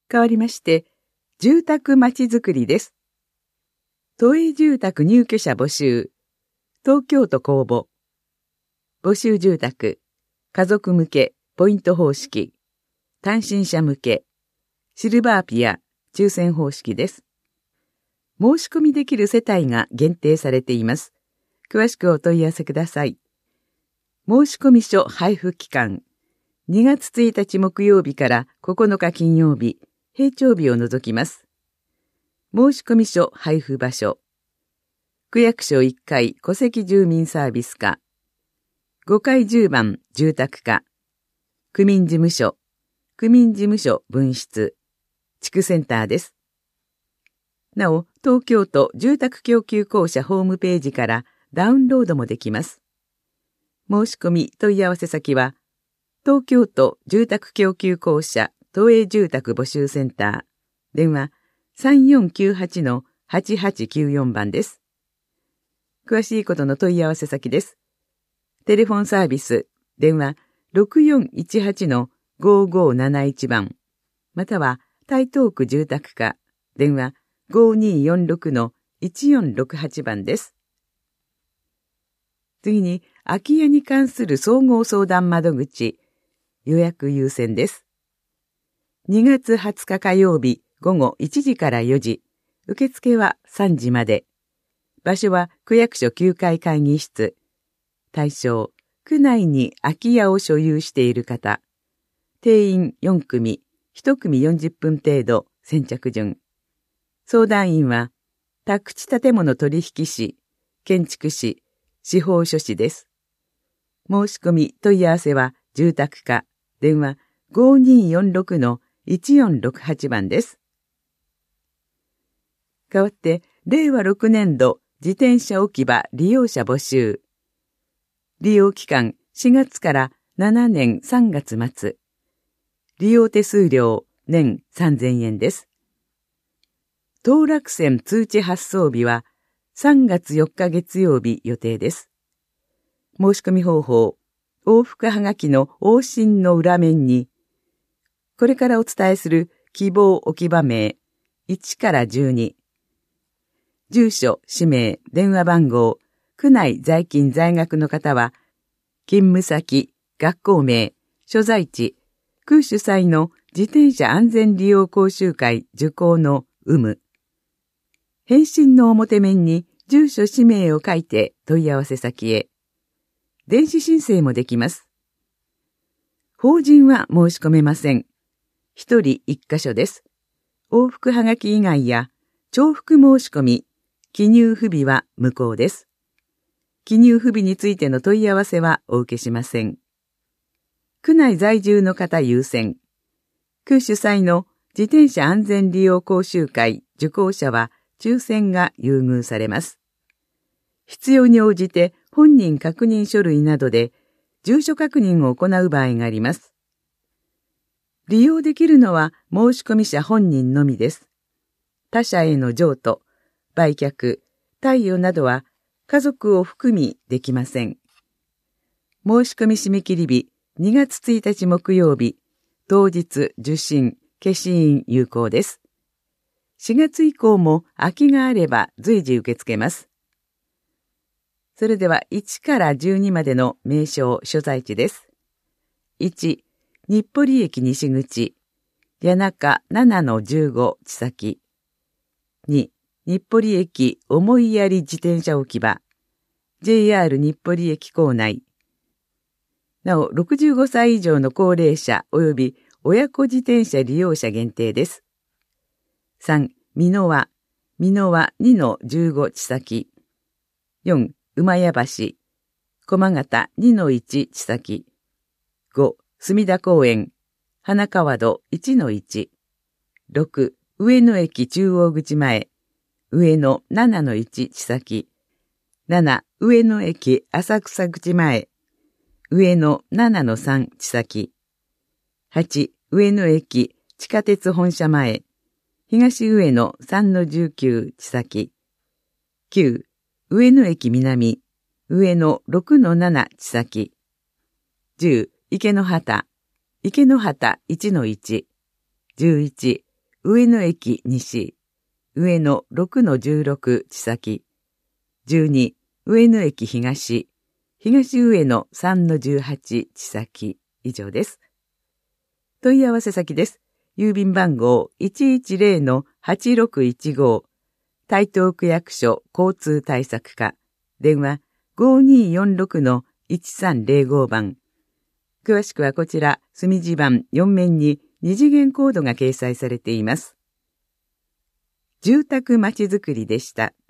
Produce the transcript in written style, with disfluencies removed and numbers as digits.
変わりまして、住宅まちづくりです。都営住宅入居者募集。東京都公募。募集住宅。家族向け、ポイント方式。単身者向け。シルバーピア、抽選方式です。申し込みできる世帯が限定されています。詳しくお問い合わせください。申込書配布期間。2月1日木曜日から9日金曜日、平常日を除きます。申込書配布場所。区役所1階戸籍住民サービス課。5階10番住宅課。区民事務所。区民事務所分室。地区センターです。なお、東京都住宅供給公社ホームページからダウンロードもできます。申し込み問い合わせ先は、東京都住宅供給公社都営住宅募集センター、電話 3498-8894 番です。詳しいことの問い合わせ先です。テレフォンサービス、電話 6418-5571 番、または台東区住宅課、電話 5246-1468 番です。次に、空き家に関する総合相談窓口、予約優先です。2月20日火曜日午後1時から4時、受付は3時まで。場所は区役所9階会議室。対象、区内に空き家を所有している方。定員4組、1組40分程度、先着順。相談員は、宅地建物取引士、建築士、司法書士です。申し込み問い合わせは住宅課、電話 5246-1468 番です。代わって、令和6年度自転車置き場利用者募集。利用期間4月から7年3月末。利用手数料年3000円です。当落船通知発送日は3月4日月曜日予定です。申し込み方法、往復はがきの往診の裏面に、これからお伝えする希望置き場名1から12、住所、氏名、電話番号、区内在勤在学の方は、勤務先、学校名、所在地、区主催の自転車安全利用講習会受講の有無。返信の表面に住所氏名を書いて問い合わせ先へ。電子申請もできます。法人は申し込めません。一人一箇所です。往復はがき以外や重複申し込み、記入不備は無効です。記入不備についての問い合わせはお受けしません。区内在住の方優先。区主催の自転車安全利用講習会受講者は抽選が優遇されます。必要に応じて本人確認書類などで住所確認を行う場合があります。利用できるのは申込者本人のみです。他者への譲渡、売却、貸与などは家族を含みできません。申し込み締め切り日2月1日木曜日、当日受信、消印有効です。4月以降も空きがあれば随時受け付けます。それでは1から12までの名称所在地です。1、日暮里駅西口、谷中 7-15 地先。2、日暮里駅思いやり自転車置き場、JR 日暮里駅構内。なお、65歳以上の高齢者及び親子自転車利用者限定です。3、美濃輪 2-15 地先。4、馬屋橋、駒形 2-1 地先。5、隅田公園、花川戸 1-1。6、上野駅中央口前、上野 7-1 地先。7、上野駅浅草口前、上野 7-3 地先。8、上野駅地下鉄本社前、東上野 3-19 地先。9、上野駅南、上野 6-7 地先。10、池之端 1-1。11、 上野駅西、上野6-16千崎、12、上野駅東、東上野3-18千崎、以上です。問い合わせ先です。郵便番号 110-8615 台東区役所交通対策課、電話 5246-1305 番。詳しくはこちら、墨字盤4面に二次元コードが掲載されています。住宅まちづくりでした。